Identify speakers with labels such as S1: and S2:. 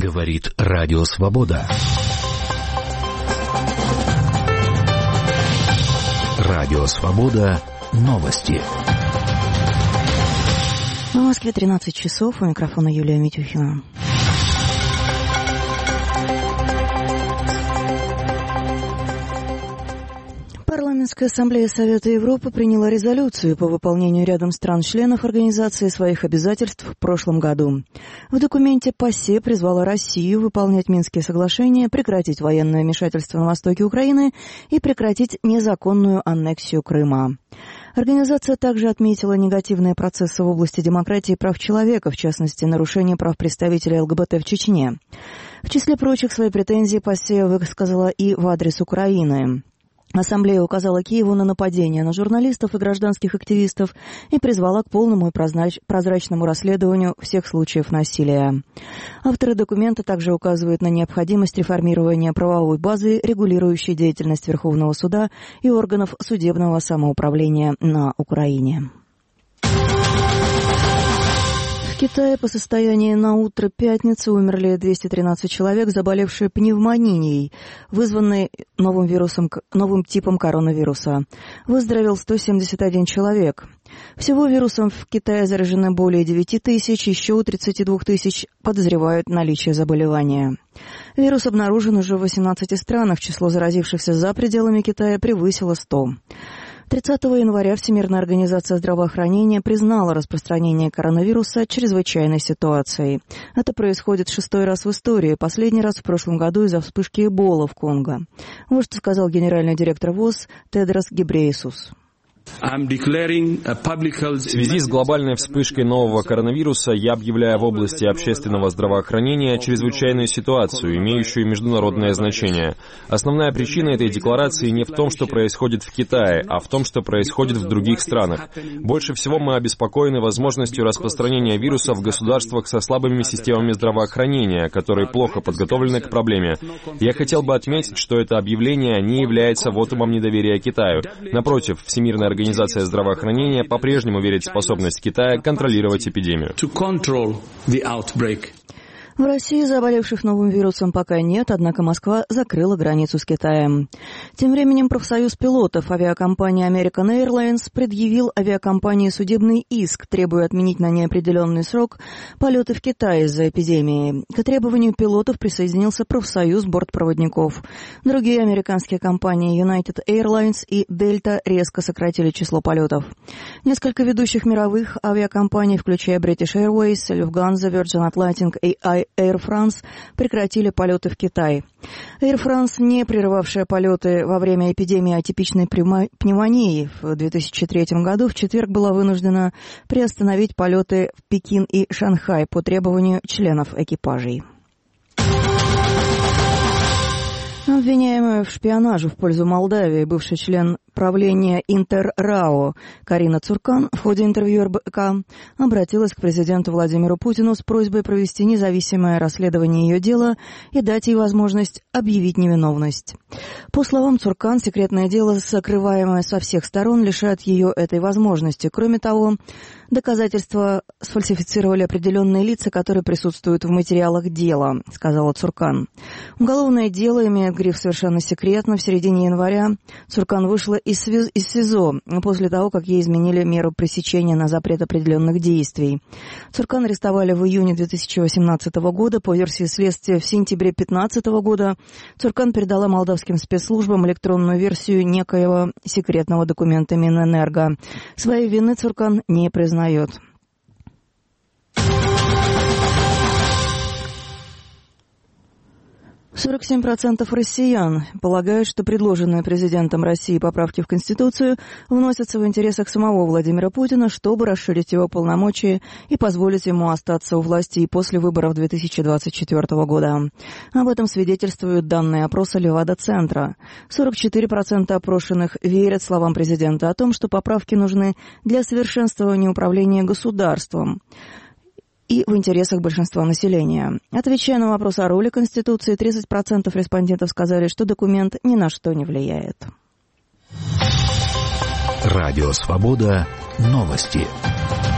S1: Говорит Радио Свобода. Радио Свобода. Новости.
S2: В Москве 13 часов. У микрофона Юлия Митюхина. Парламентская ассамблея Совета Европы приняла резолюцию по выполнению рядом стран-членов организации своих обязательств в прошлом году. В документе ПАСЕ призвала Россию выполнять Минские соглашения, прекратить военное вмешательство на востоке Украины и прекратить незаконную аннексию Крыма. Организация также отметила негативные процессы в области демократии и прав человека, в частности, нарушение прав представителей ЛГБТ в Чечне. В числе прочих свои претензии ПАСЕ высказала и в адрес Украины. Ассамблея указала Киеву на нападения на журналистов и гражданских активистов и призвала к полному и прозрачному расследованию всех случаев насилия. Авторы документа также указывают на необходимость реформирования правовой базы, регулирующей деятельность Верховного суда и органов судебного самоуправления на Украине. В Китае по состоянию на утро пятницы умерли 213 человек, заболевшие пневмонией, вызванной новым типом коронавируса. Выздоровел 171 человек. Всего вирусом в Китае заражены более 9 тысяч, еще у 32 тысяч подозревают наличие заболевания. Вирус обнаружен уже в 18 странах, число заразившихся за пределами Китая превысило 100. 30 января Всемирная организация здравоохранения признала распространение коронавируса чрезвычайной ситуацией. Это происходит 6-й раз в истории, последний раз в прошлом году из-за вспышки Эбола в Конго. Вот что сказал генеральный директор ВОЗ Тедрос Гебрейесус.
S3: В связи с глобальной вспышкой нового коронавируса я объявляю в области общественного здравоохранения чрезвычайную ситуацию, имеющую международное значение. Основная причина этой декларации не в том, что происходит в Китае, а в том, что происходит в других странах. Больше всего мы обеспокоены возможностью распространения вируса в государствах со слабыми системами здравоохранения, которые плохо подготовлены к проблеме. Я хотел бы отметить, что это объявление не является вотумом недоверия Китаю. Напротив, Всемирная организация здравоохранения по-прежнему верит в способность Китая контролировать эпидемию.
S2: В России заболевших новым вирусом пока нет, однако Москва закрыла границу с Китаем. Тем временем профсоюз пилотов авиакомпании American Airlines предъявил авиакомпании судебный иск, требуя отменить на неопределенный срок полеты в Китай из-за эпидемии. К требованию пилотов присоединился профсоюз бортпроводников. Другие американские компании United Airlines и Delta резко сократили число полетов. Несколько ведущих мировых авиакомпаний, включая British Airways, Lufthansa, Virgin Atlantic и Air France, прекратили полеты в Китай. Air France, не прерывавшая полеты во время эпидемии атипичной пневмонии в 2003 году, в четверг была вынуждена приостановить полеты в Пекин и Шанхай по требованию членов экипажей. Обвиняемая в шпионаже в пользу Молдавии бывший член правления Интер-РАО Карина Цуркан в ходе интервью РБК обратилась к президенту Владимиру Путину с просьбой провести независимое расследование ее дела и дать ей возможность объявить невиновность. По словам Цуркан, секретное дело, сокрываемое со всех сторон, лишает ее этой возможности. Кроме того, доказательства сфальсифицировали определенные лица, которые присутствуют в материалах дела, сказала Цуркан. Уголовное дело имеет гриф «Совершенно секретно». В середине января Цуркан вышла из СИЗО после того, как ей изменили меру пресечения на запрет определенных действий. Цуркан арестовали в июне 2018 года. По версии следствия, в сентябре 2015 года Цуркан передала молдавским спецслужбам электронную версию некоего секретного документа Минэнерго. Своей вины Цуркан не признает. 47% россиян полагают, что предложенные президентом России поправки в Конституцию вносятся в интересах самого Владимира Путина, чтобы расширить его полномочия и позволить ему остаться у власти и после выборов 2024 года. Об этом свидетельствуют данные опроса Левада-центра. 44% опрошенных верят словам президента о том, что поправки нужны для совершенствования управления государством и в интересах большинства населения. Отвечая на вопрос о роли Конституции, 30% респондентов сказали, что документ ни на что не влияет.
S1: Радио Свобода. Новости.